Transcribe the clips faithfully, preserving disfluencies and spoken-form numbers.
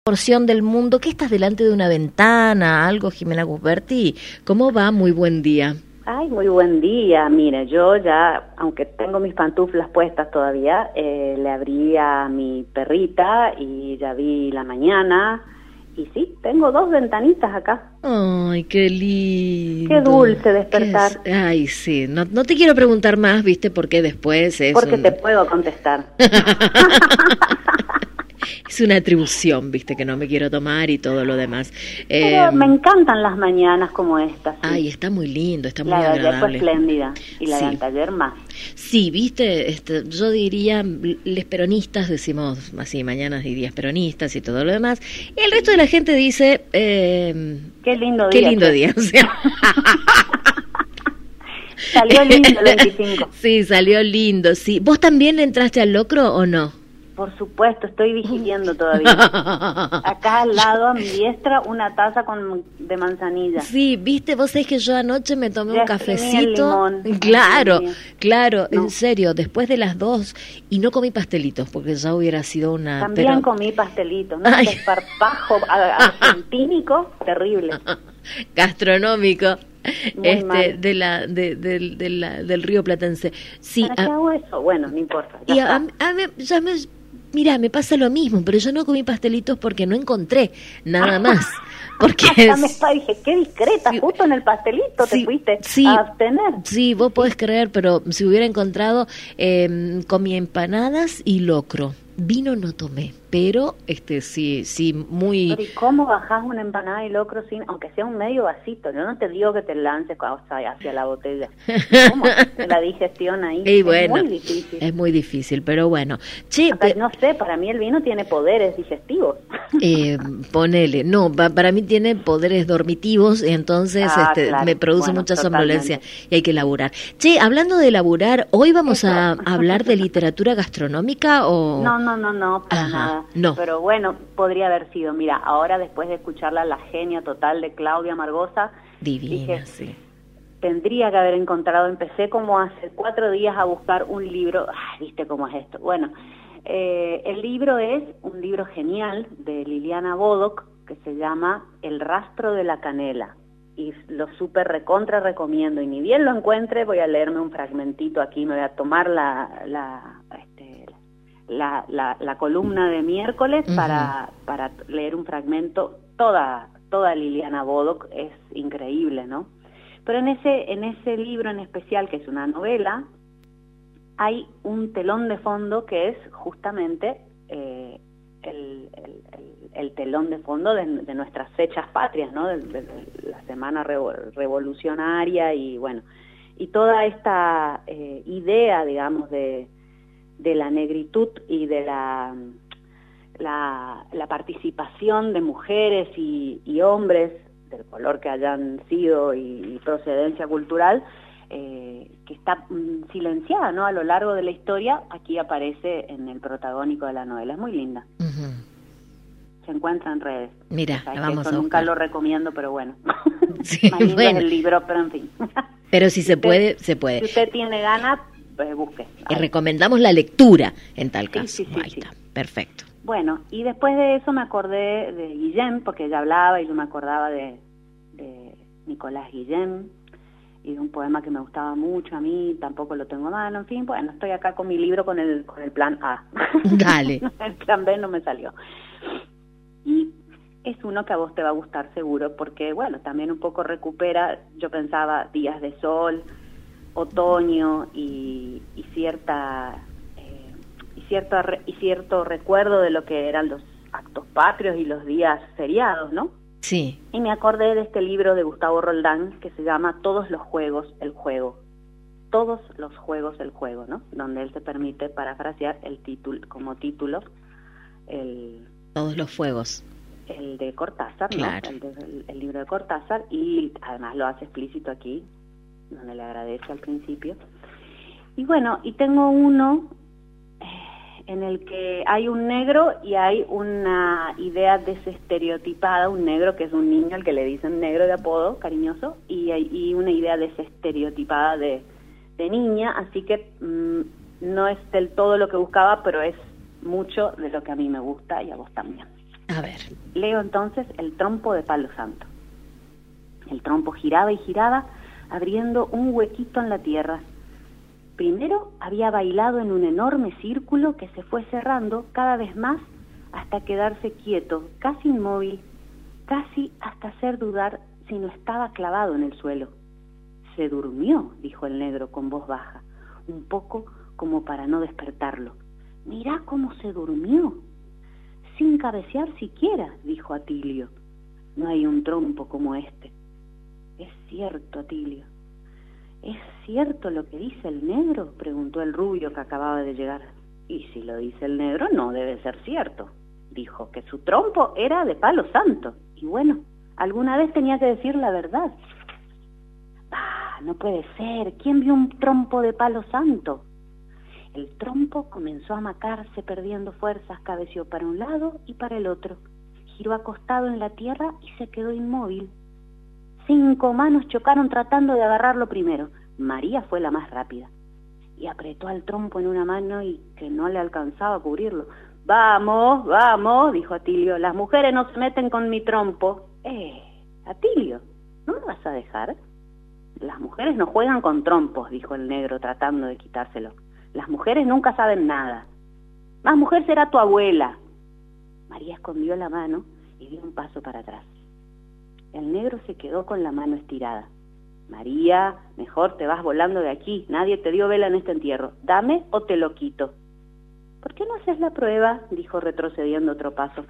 Porción del mundo, ¿qué estás delante de una ventana, algo, Jimena Gusberti? ¿Cómo va? Muy buen día. Ay, muy buen día. Mire, yo ya, aunque tengo mis pantuflas puestas todavía, eh, le abrí a mi perrita y ya vi la mañana. Y sí, tengo dos ventanitas acá. Ay, qué lindo. Qué dulce despertar. Qué es... Ay, sí. No, no te quiero preguntar más, ¿viste? Porque después es Porque un... te puedo contestar. Es una atribución, ¿viste? Que no me quiero tomar y todo lo demás. Pero eh... me encantan las mañanas como esta. ¿Sí? Ay, está muy lindo, está muy la agradable. La de ayer fue espléndida y la sí. de anteayer más. Sí, ¿viste? Este, yo diría, les peronistas decimos así, mañanas y días peronistas y todo lo demás. Y el resto de la gente dice... Eh, qué lindo qué día. Qué lindo che. día, o sea... Salió lindo el veinticinco. Sí, salió lindo, sí. ¿Vos también entraste al locro o no? Por supuesto, estoy vigiliando todavía. Acá al lado, a mi diestra, una taza con de manzanilla. Sí, viste, vos sabés que yo anoche me tomé ya un cafecito. El limón. Claro, Ay, claro, no. En serio, después de las dos, y no comí pastelitos, porque ya hubiera sido una... También pero... comí pastelitos, ¿no? Un desparpajo argentínico terrible. Gastronómico. Muy este mal. de la de, de, de la del río Platense. Sí, ¿Para qué a, hago eso? Bueno, no importa. Y a, a, a mí, ya me, mira, me pasa lo mismo, pero yo no comí pastelitos porque no encontré nada más. Porque ya me está, dije, qué discreta, sí, justo en el pastelito sí, te fuiste sí, a abstener. Sí, vos podés creer, pero si hubiera encontrado, eh, comí empanadas y locro. Vino no tomé, pero este sí, sí, muy... Pero ¿y cómo bajás una empanada y locro sin, aunque sea un medio vasito? Yo no te digo que te lances hacia la botella. ¿Cómo? La digestión ahí y es bueno, muy difícil. Es muy difícil, pero bueno. Che, Acá, pe... No sé, para mí el vino tiene poderes digestivos. Eh, ponele, no, pa, para mí tiene poderes dormitivos, entonces ah, este, claro. me produce bueno, mucha totalmente. somnolencia y hay que laburar. Che, hablando de laburar, ¿hoy vamos Eso. a hablar de literatura gastronómica o...? No, no, no, no, para Ajá, nada. No. Pero bueno, podría haber sido. Mira, ahora después de escucharla, la genia total de Claudia Margosa, divina, dije, sí. Tendría que haber encontrado, empecé como hace cuatro días a buscar un libro, ah, viste cómo es esto. Bueno, eh, el libro es un libro genial de Liliana Bodoc que se llama El rastro de la canela. Y lo súper recontra recomiendo. Y ni bien lo encuentre, voy a leerme un fragmentito aquí, me voy a tomar la... la este, La, la, la columna de miércoles uh-huh. para, para leer un fragmento. Toda, toda Liliana Bodoc es increíble, ¿no? Pero en ese, en ese libro en especial, que es una novela, hay un telón de fondo que es justamente eh, el, el, el, el telón de fondo de, de nuestras fechas patrias, ¿no? De, de, de la semana revolucionaria y bueno, y toda esta eh, idea, digamos, de de la negritud y de la, la, la participación de mujeres y, y hombres, del color que hayan sido y, y procedencia cultural, eh, que está mm, silenciada, ¿no? A lo largo de la historia, aquí aparece en el protagónico de la novela. Es muy linda. Uh-huh. Se encuentra en redes. Mira, o sea, la vamos eso a nunca buscar. Lo recomiendo, pero bueno. Sí, Más lindo bueno. es el libro, pero en fin. Pero si, si se usted, puede, se puede. Si usted tiene ganas, pues busque. Y recomendamos la lectura en tal caso. Sí, sí, sí, Ahí sí. está, perfecto. Bueno, y después de eso me acordé de Guillem, porque ella hablaba y yo me acordaba de, de Nicolás Guillem y de un poema que me gustaba mucho a mí, tampoco lo tengo a mano, en fin, bueno, estoy acá con mi libro con el, con el plan A. Dale. El plan B no me salió. Y es uno que a vos te va a gustar seguro, porque bueno, también un poco recupera, yo pensaba, días de sol, otoño y, y cierta eh, y cierto y cierto recuerdo de lo que eran los actos patrios y los días feriados, ¿no? Sí. Y me acordé de este libro de Gustavo Roldán que se llama Todos los juegos, el juego. Todos los juegos, el juego, ¿no? Donde él se permite parafrasear el título como título el Todos los fuegos. El de Cortázar, claro. ¿no? El, de, el, el libro de Cortázar, y además lo hace explícito aquí, donde le agradece al principio. Y bueno, y tengo uno eh, en el que hay un negro y hay una idea desestereotipada, un negro que es un niño al que le dicen negro de apodo, cariñoso, y, y una idea desestereotipada de, de niña, así que mmm, no es del todo lo que buscaba, pero es mucho de lo que a mí me gusta y a vos también. A ver. Leo entonces El trompo de palo santo. El trompo giraba y giraba, abriendo un huequito en la tierra. Primero había bailado en un enorme círculo que se fue cerrando cada vez más hasta quedarse quieto, casi inmóvil, casi hasta hacer dudar si no estaba clavado en el suelo. Se durmió, dijo el negro con voz baja, un poco como para no despertarlo. Mirá cómo se durmió. Sin cabecear siquiera, dijo Atilio. No hay un trompo como este. Es cierto, Atilio. ¿Es cierto lo que dice el negro?, preguntó el rubio que acababa de llegar. Y si lo dice el negro, no debe ser cierto. Dijo que su trompo era de palo santo. Y bueno, alguna vez tenía que decir la verdad. Ah, no puede ser. ¿Quién vio un trompo de palo santo? El trompo comenzó a macarse, perdiendo fuerzas, cabeció para un lado y para el otro. Giró acostado en la tierra y se quedó inmóvil. Cinco manos chocaron tratando de agarrarlo primero. María fue la más rápida y apretó al trompo en una mano y que no le alcanzaba a cubrirlo. Vamos, vamos, dijo Atilio, las mujeres no se meten con mi trompo. Eh, Atilio, ¿no me vas a dejar? Las mujeres no juegan con trompos, dijo el negro tratando de quitárselo. Las mujeres nunca saben nada. Más mujer será tu abuela. María escondió la mano y dio un paso para atrás. El negro se quedó con la mano estirada. María, mejor te vas volando de aquí. Nadie te dio vela en este entierro. Dame o te lo quito. ¿Por qué no haces la prueba?, dijo retrocediendo otro paso.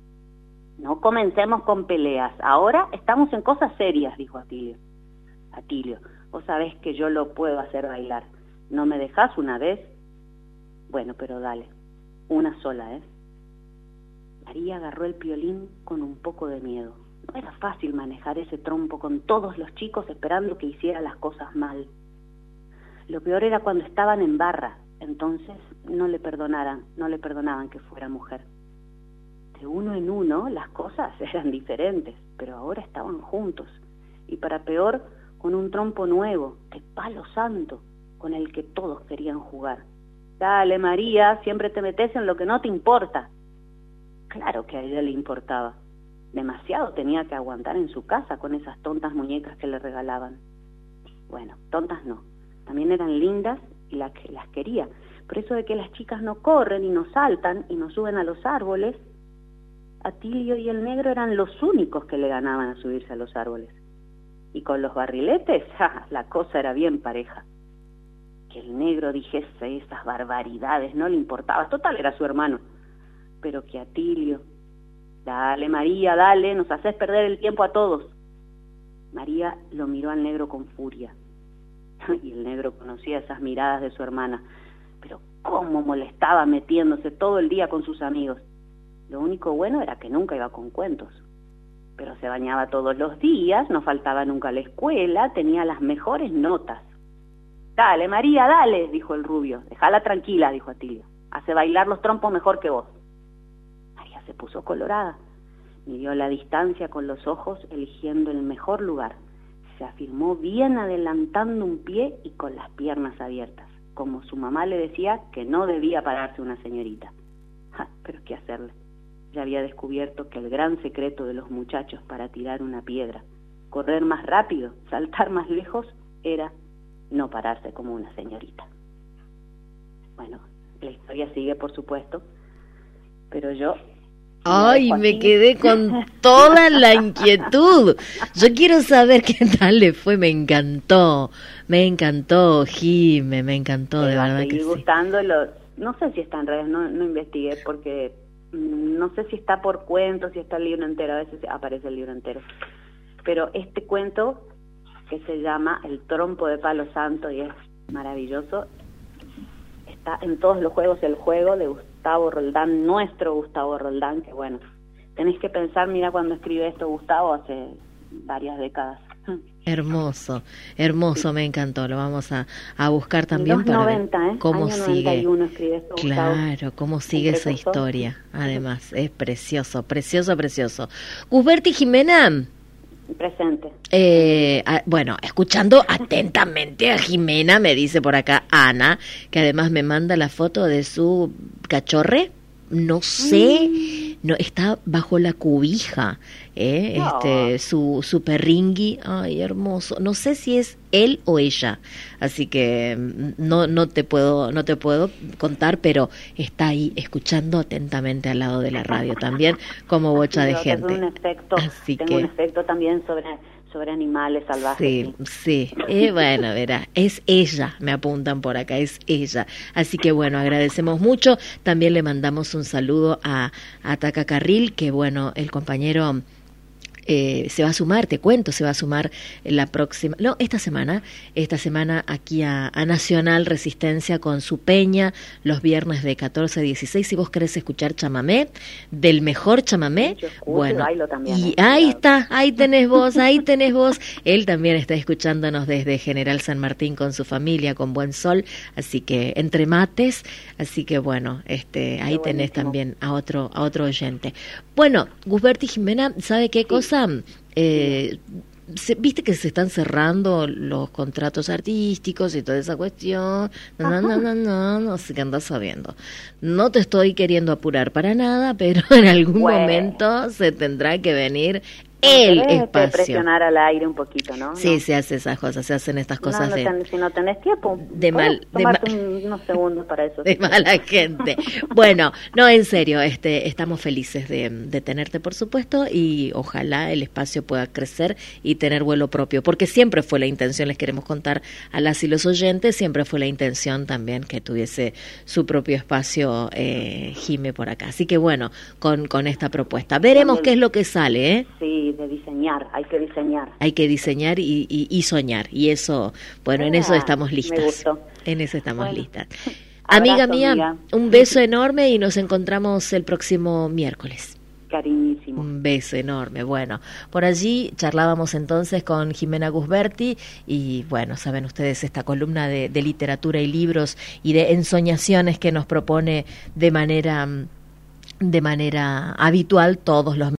No comencemos con peleas. Ahora estamos en cosas serias, dijo Atilio. Atilio, vos sabés que yo lo puedo hacer bailar. ¿No me dejás una vez? Bueno, pero dale. Una sola, ¿eh? María agarró el piolín con un poco de miedo. No era fácil manejar ese trompo con todos los chicos esperando que hiciera las cosas mal. Lo peor era cuando estaban en barra, entonces no le perdonaran, no le perdonaban que fuera mujer. De uno en uno las cosas eran diferentes, pero ahora estaban juntos, y para peor, con un trompo nuevo, de palo santo, con el que todos querían jugar. Dale, María, siempre te metes en lo que no te importa. Claro que a ella le importaba. Demasiado tenía que aguantar en su casa con esas tontas muñecas que le regalaban. Bueno, tontas no, también eran lindas y la que las quería. Por eso de que las chicas no corren y no saltan y no suben a los árboles, Atilio y el negro eran los únicos que le ganaban a subirse a los árboles. Y con los barriletes, ¡ja!, la cosa era bien pareja. Que el negro dijese esas barbaridades no le importaba, total era su hermano. Pero que Atilio... Dale, María, dale, nos haces perder el tiempo a todos. María lo miró al negro con furia. Y el negro conocía esas miradas de su hermana. Pero cómo molestaba metiéndose todo el día con sus amigos. Lo único bueno era que nunca iba con cuentos. Pero se bañaba todos los días, no faltaba nunca a la escuela, tenía las mejores notas. Dale, María, dale, dijo el rubio. Déjala tranquila, dijo Atilio. Hace bailar los trompos mejor que vos. Se puso colorada, midió la distancia con los ojos eligiendo el mejor lugar, se afirmó bien adelantando un pie y con las piernas abiertas, como su mamá le decía que no debía pararse una señorita. Ja, pero qué hacerle, ya había descubierto que el gran secreto de los muchachos para tirar una piedra, correr más rápido, saltar más lejos, era no pararse como una señorita. Bueno, la historia sigue por supuesto, pero yo... Ay, me quedé con toda la inquietud. Yo quiero saber qué tal le fue. Me encantó, me encantó, Jime, me encantó, de verdad que sí. Gustando los, no sé si está en redes, no, no investigué porque no sé si está por cuentos, si está el libro entero, a veces aparece el libro entero. Pero este cuento que se llama El trompo de palo santo y es maravilloso, está en todos los juegos, el juego de Gustavo Roldán, nuestro Gustavo Roldán, que bueno, tenés que pensar, mira cuando escribe esto Gustavo hace varias décadas. Hermoso, hermoso, me encantó, lo vamos a, a buscar también Los para noventa, ver ¿eh? cómo Año sigue. noventa y uno escribe esto, claro, Gustavo, cómo sigue esa historia, además, es precioso, precioso, precioso. Gusberti, Jimena... Presente. Eh, a, bueno, escuchando atentamente a Jimena, me dice por acá Ana, que además me manda la foto de su cachorre. No sé, no está bajo la cubija, ¿eh? No. este, su, su perringui, ay, hermoso. No sé si es él o ella, así que no, no te puedo, no te puedo contar, pero está ahí escuchando atentamente al lado de la radio también, como bocha de gente. Tengo un efecto, así tengo que, un efecto también sobre sobre animales salvajes. Sí, sí, eh, bueno, verá, es ella, me apuntan por acá, es ella. Así que bueno, agradecemos mucho. También le mandamos un saludo a, a Taca Carril, que bueno, el compañero eh, se va a sumar, te cuento, se va a sumar la próxima, no, esta semana, esta semana aquí a, a Nacional Resistencia con su peña, los viernes de catorce a dieciséis. Si vos querés escuchar chamamé, del mejor chamamé, Yo escucho bueno, y bailo también, y ¿eh? ahí está, ahí tenés vos, ahí tenés vos. Él también está escuchándonos desde General San Martín con su familia, con buen sol, así que entre mates, así que bueno, este, ahí Qué tenés buenísimo. también a otro, a otro oyente. Bueno, Gusberti Jimena, ¿sabe qué Sí. cosa? Eh, se, viste que se están cerrando los contratos artísticos y toda esa cuestión. No, no, no, no, no sé qué andas sabiendo. No te estoy queriendo apurar para nada, pero en algún Bueno. momento se tendrá que venir No el querés, este, espacio. presionar al aire un poquito, ¿no? Sí, No. se hace esas cosas, se hacen estas No, cosas no de, ten- si no tenés tiempo, de podés mal- de tomarte mal- un- unos segundos para eso. de mala gente. Bueno, no, en serio, este, estamos felices de, de tenerte, por supuesto, y ojalá el espacio pueda crecer y tener vuelo propio, porque siempre fue la intención, les queremos contar a las y los oyentes, siempre fue la intención también que tuviese su propio espacio eh, Jime por acá. Así que bueno, con, con esta propuesta. Veremos También. qué es lo que sale, ¿eh? Sí, de diseñar, hay que diseñar. Hay que diseñar y, y, y soñar, y eso, bueno, en eso Ah, estamos me listas. gustó. En eso estamos Bueno. listas. Amiga Abrazo, mía, amiga. un beso enorme y nos encontramos el próximo miércoles. Cariñísimo. Un beso enorme. Bueno, por allí charlábamos entonces con Jimena Gusberti y bueno, saben ustedes esta columna de, de literatura y libros y de ensoñaciones que nos propone de manera, de manera habitual todos los